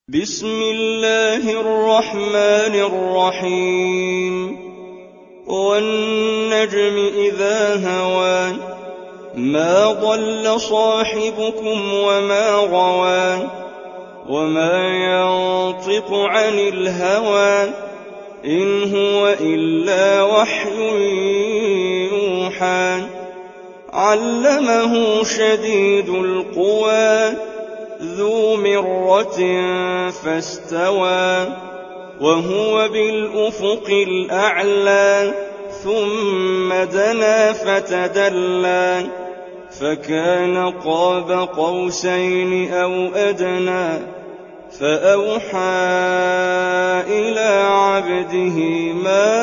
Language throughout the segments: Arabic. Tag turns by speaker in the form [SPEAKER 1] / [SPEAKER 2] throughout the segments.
[SPEAKER 1] بسم الله الرحمن الرحيم والنجم إذا هوى ما ضل صاحبكم وما غوى وما ينطق عن الهوى إن هو إلا وحي يوحى علمه شديد القوى ذو مرة فاستوى وهو بالأفق الأعلى ثم دنا فتدلى فكان قاب قوسين أو أدنى فأوحى إلى عبده ما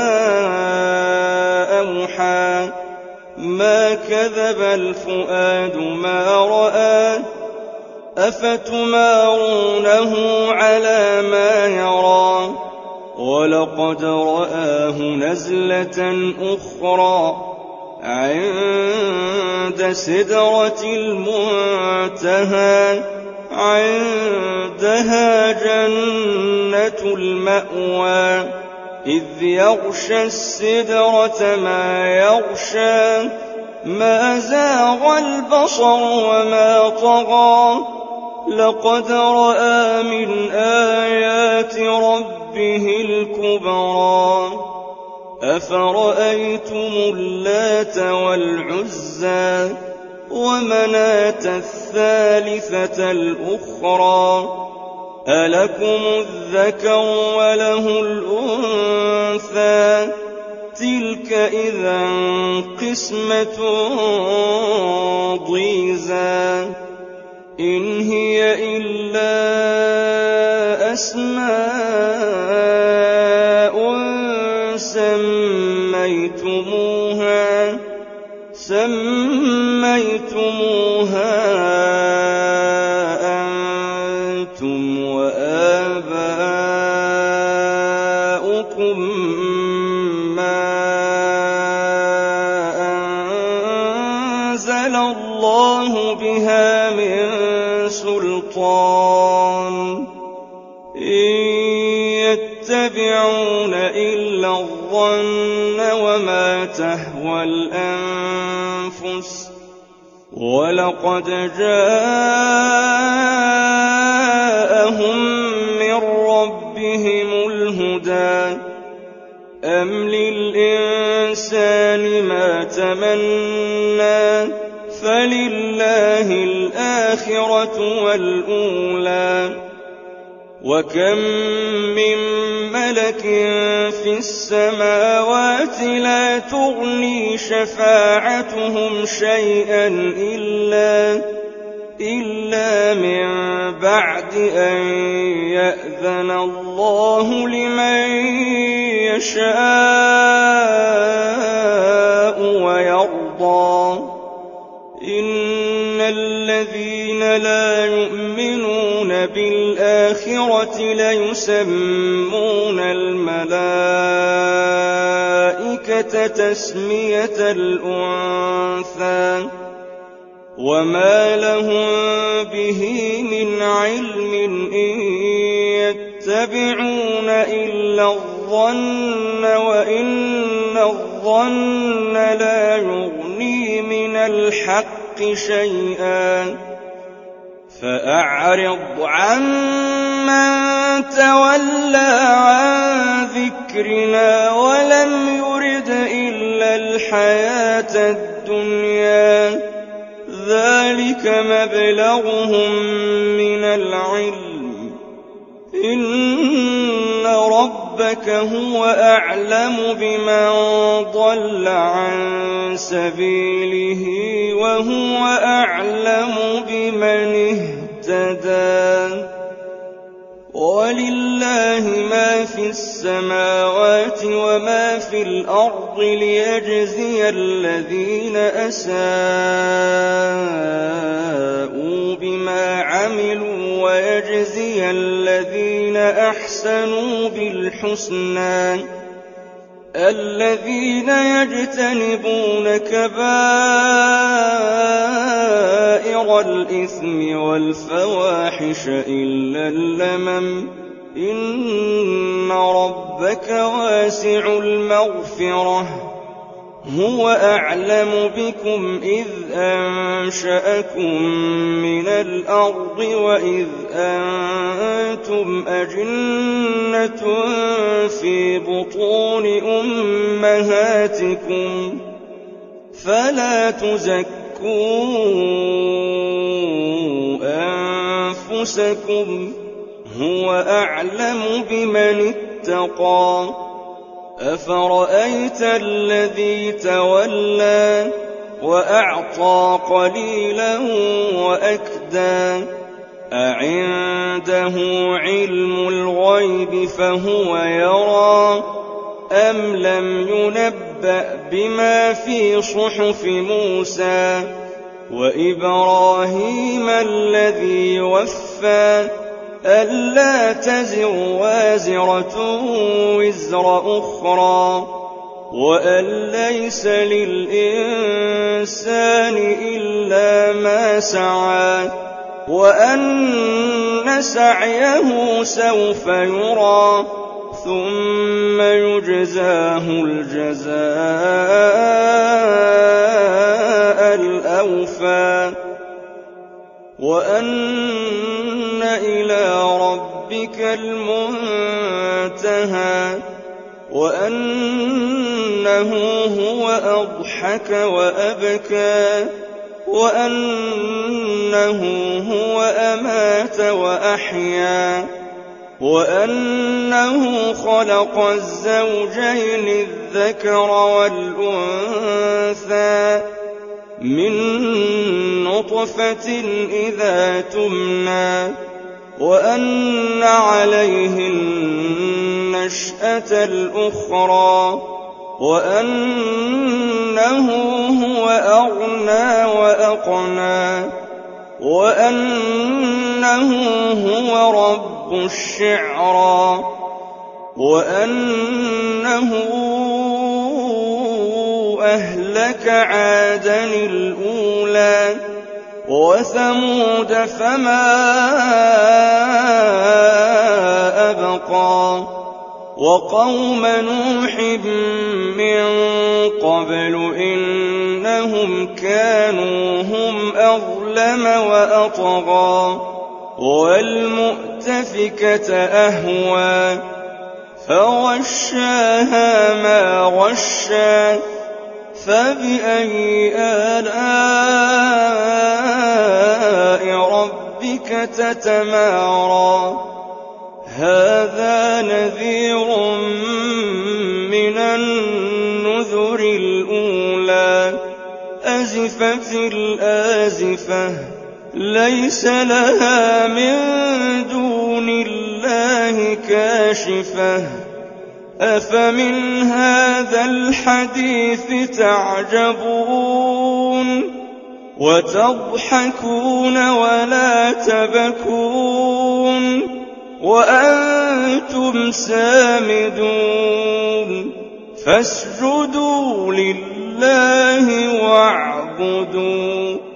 [SPEAKER 1] أوحى ما كذب الفؤاد ما رأى أفتمارونه على ما يرى ولقد رآه نزلة أخرى عند سدرة المنتهى عندها جنة المأوى إذ يغشى السدرة ما يغشى ما زاغ البصر وما طغى لقد رأى من آيات ربه الكبرى أفرأيتم اللات والعزى ومناة الثالثة الأخرى ألكم الذكر وله الأنثى تلك إذا قسمة ضيزى إن هي إلا أسماء سميتموها أنتم وآباؤكم ما أنزل الله بها من سلطان إن يتبعون إلا الظن وما تهوى الأنفس ولقد جاءهم من ربهم الهدى أم للإنسان ما تمنى فلله الآخرة والأولى وكم من ملك في السماوات لا تغني شفاعتهم شيئا إلا من بعد أن يأذن الله لمن يشاء ويرضى إن الذين لا يؤمنون بالآخرة ليسمون الملائكة تسمية الأنثى وما لهم به من علم إن يتبعون إلا الظن وإن الظن لا يغني من الحق شيئا فأعرض عمن تولى عن ذكرنا ولم يرد إلا الحياة الدنيا ذلك مبلغهم من العلم إن ربك هو أعلم بمن ضل عن سبيله وهو أعلم بمن اهتدى ولله ما في السماوات وما في الأرض ليجزي الذين أساءوا بما عملوا ويجزي الذين أحسنوا بالحسنى الذين يجتنبون كبائر الإثم والفواحش إلا اللمم إن ربك واسع المغفرة هو أعلم بكم إذ أنشأكم من الأرض وإذ أنتم أجنة في بطون أمهاتكم فلا تزكوا أنفسكم هو أعلم بمن اتقى أفرأيت الذي تولى وأعطى قليلا وأكدى أعنده علم الغيب فهو يرى أم لم ينبأ بما في صحف موسى وإبراهيم الذي وفى ألا تزر وازرة وزر أخرى وأن ليس للإنسان إلا ما سعى وأن سعيه سوف يرى ثم يجزاه الجزاء الأوفى وأن إلى ربك المنتهى وأنه هو أضحك وأبكى وأنه هو أمات وأحيا وأنه خلق الزوجين الذكر والأنثى من نطفة إذا تمنى وأن عليه النشأة الأخرى وأنه هو أغنى وأقنى وأنه هو رب الشعرى وأنه أهلك عادا الأولى وثمود فما أبقى وقوم نوح من قبل إنهم كانوا هم أظلم وأطغى والمؤتفكة أهوى فغشاها ما غشى فبأي آلاء ربك تتمارى هذا نذير من النذر الأولى أزفت الآزفة ليس لها من دون الله كاشفة أفمن هذا الحديث تعجبون وتضحكون ولا تبكون وأنتم سامدون فاسجدوا لله واعبدوا